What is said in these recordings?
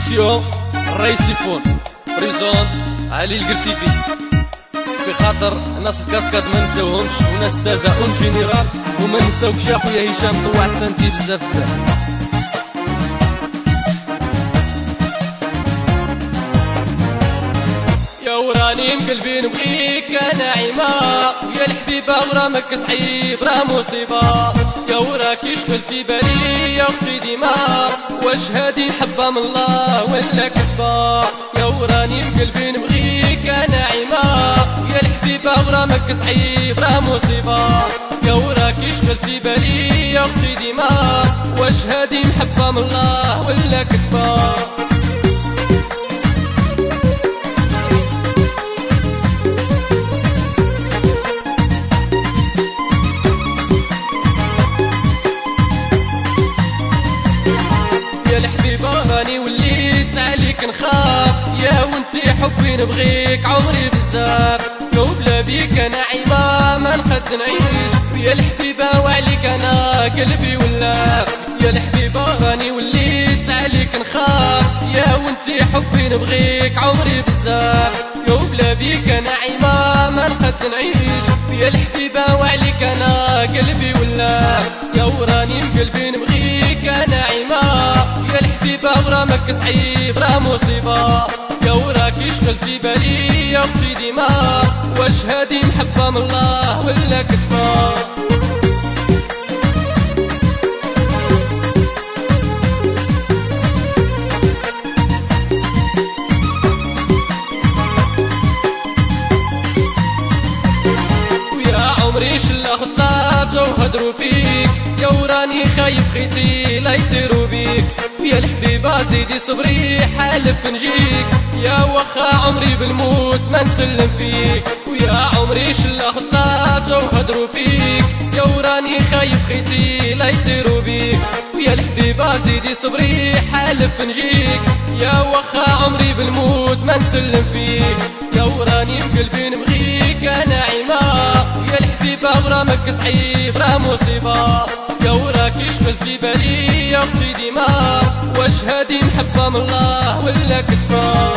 ميسيو الريسيفون بريزون علي القرسيفي، في خاطر ناس الكاسكاد ما نساوهمش، وناس تازا اون جينيرال، وما نساوكش يا خويا هشام طوع سانتي بزاف بزاف. يا وراني مقلبي نبغيك انا عيما، ويا الحبيبه ورامك صعيب راه مصيبه، يا وراك يشغل في بالي يا اختي ديما، واش هادي محبه من الله ولا كذبه؟ يا وراني مقلبي نبغيك انا عيما، ويا الحبيبه ورامك صعيب راه مصيبه، يا وراك يشغل في بالي يا اختي ديما، واش هادي محبه من الله ولا كذبه؟ راني وليت عليك نخاف، يا وانتي حبي نبغيك عمري بزاف، يا وبلا بيك انا عيما ما نقد نعيش، ويا الحبيبه وعليك انا قلبي ولاف، يا الحبيبه راني وليت عليك نخاف، يا وانتي حبي نبغيك عمري بزاف، يا وبلا بيك انا عيما ما نقد نعيش، ويا الحبيبه وعليك انا قلبي ولاف، يا وراني مقلبي نبغيك انا عيما، يا الحبيبه ورامك صعيب راه مصيبه، يا وراك يشغل في بالي يا اختي ديما، واش هادي محبه من الله ولا كذبه؟ ويا عمري شلا خطاب جو هدروا فيك، يا وراني خايف خيتي لا يطيروا بيك، ويا الحبيبه زيدي صبري حالف نجيك، يا وخا عمري بالموت ما نسلم فيك، ويا عمري شلا خطاب جو هدروا فيك، يا وراني خايف خيتي لا يطيروا بيك، ويا الحبيبه زيدي صبري حالف نجيك، يا وخا عمري بالموت ما نسلم فيك، يا وراني مقلبي نبغيك انا عيما، ويا الحبيبه ورامك صعيب راه مصيبه، يا وراك يشغل في بالي يا اختي ديما، واش هادي محبه من الله ولا كذبه؟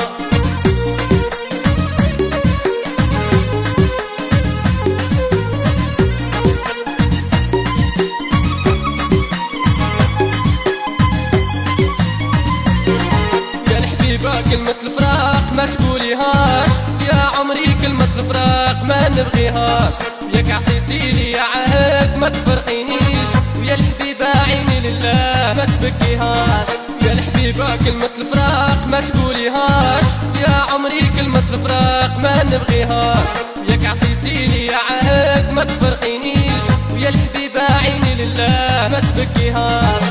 يا الحبيبه كلمه الفراق ما تقوليهاش، يا عمري كلمه الفراق ما نبغيهاش، ياك عطيتي لي عهد ما تفرقينيش، ويا الحبيبه عيني لله ما تبكيهاش، يا الحبيبه كلمه الفراق ما تقوليهاش، يا عمري كلمه الفراق ما نبغيهاش، ياك عطيتي لي عهد ما تفرقينيش، ويا الحبيبه عيني لله ما تبكيهاش.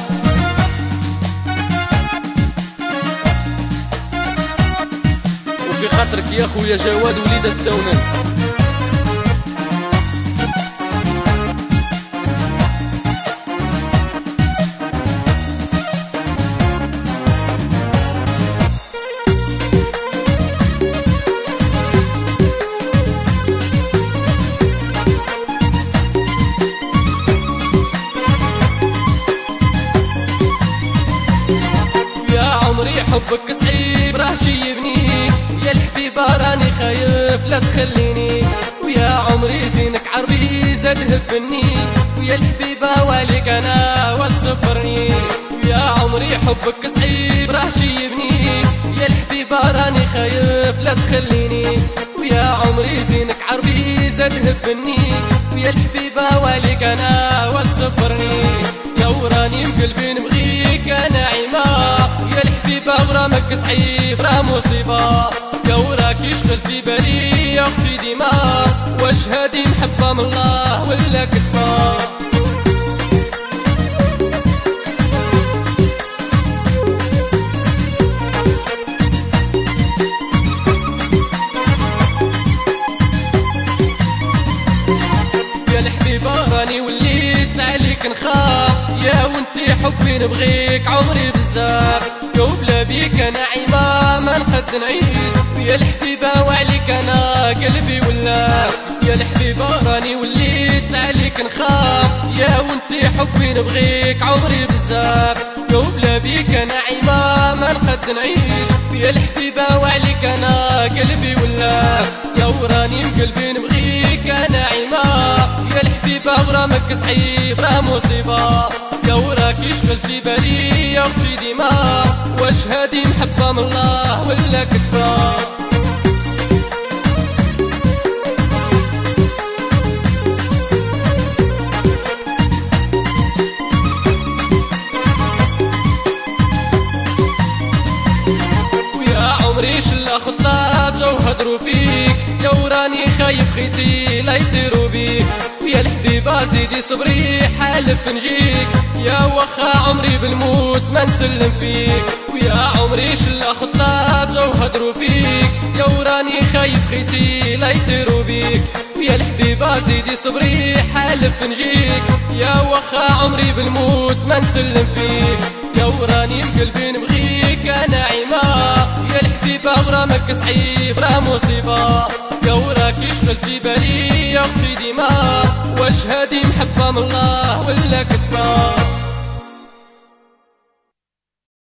وفي خاطرك يا خويا جواد وليدة تساونت. حبك صعيب راه شيبني، يا الحبيبه راني خايف لا تخليني، ويا عمري زينك عربي زاد هبني، ويا الحبيبه واليك انا وتصبرني، ويا عمري حبك صعيب راه شيبني، يا الحبيبه راني خايف لا تخليني، ويا عمري زينك عربي زاد هبني، ويا الحبيبه واليك انا وتصبرني، يا وراني مقلبي نبغيك انا عيما، ويا الحبيبه ورامك صعيب راه مصيبه، يا وراك يشغل في بالي يا اختي ديما، واش هادي محبه من الله ولا كذبه؟ يا الحبيبه راني وليت عليك نخاف، يا وانتي حبي نبغيك عمري بزاف، يا وبلا بيك انا عيما ما نقد نعيش، ويا الحبيبه وعليك انا قلبي ولاف، يا الحبيبه راني وليت عليك نخاف، يا وانتي حبي نبغيك عمري بزاف، يا وبلا بيك نعيمة ما نقد نعيش يا الحبيبة وعليك أنا قلبي ولا يا وراني مقلبي نبغيك نعيمة يا الحبيبة ورامك صعيب راه مصيبة يا وراكي شغلتي بالي يا اختي ديما واش هادي محبة من الله ولا كتبة وهدروا فيك يا وراني خايف خيتي لا يطيروا بيك ويا الحبيبة زيدي صبري حالف نجيك يا وخا عمري بالموت ما نسلم فيك ويا عمري شلا خطاب جاو هدروا فيك يا وراني خايف خيتي لا يطيروا بيك ويا الحبيبة زيدي صبري حالف نجيك يا وخا عمري بالموت ما نسلم فيك يا وراني مقلبي نبغيك ناعمة يا الحبيبة غرامك صعيب راه مصيبة يا وراكي شغلتي بالي يا اختي ديما واش هادي محبة من الله ولا كتبة